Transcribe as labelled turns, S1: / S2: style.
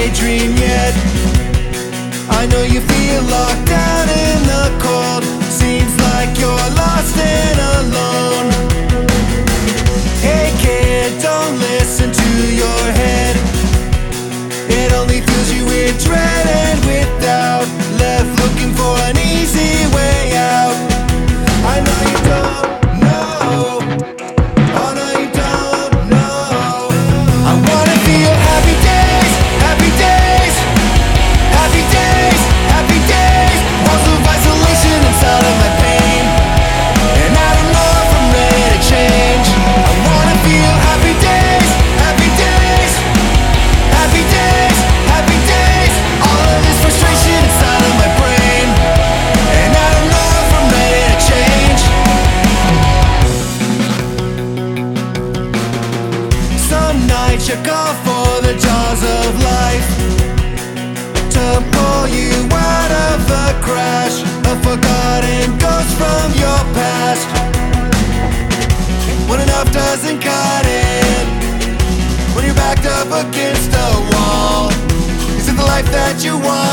S1: daydream yet. I know you feel locked down in the cold. Seems like you're lost and alone. Hey kid, don't listen to your head. It only fills you with dread and with doubt. Left looking for an easy way out. I know you don't know. Oh no, you don't know. I wanna feel happy days, happy days, happy days, happy days. Walls of isolation inside of my pain, and I don't know if I'm ready to change. I wanna feel happy days, happy days, happy days, happy days. All of this frustration inside of my brain, and I don't know if I'm ready to change. Some nights you call for the jaws of life to pull you out of the crash. A forgotten ghost from your past. When enough doesn't cut it, when you're backed up against a wall, is it the life that you want?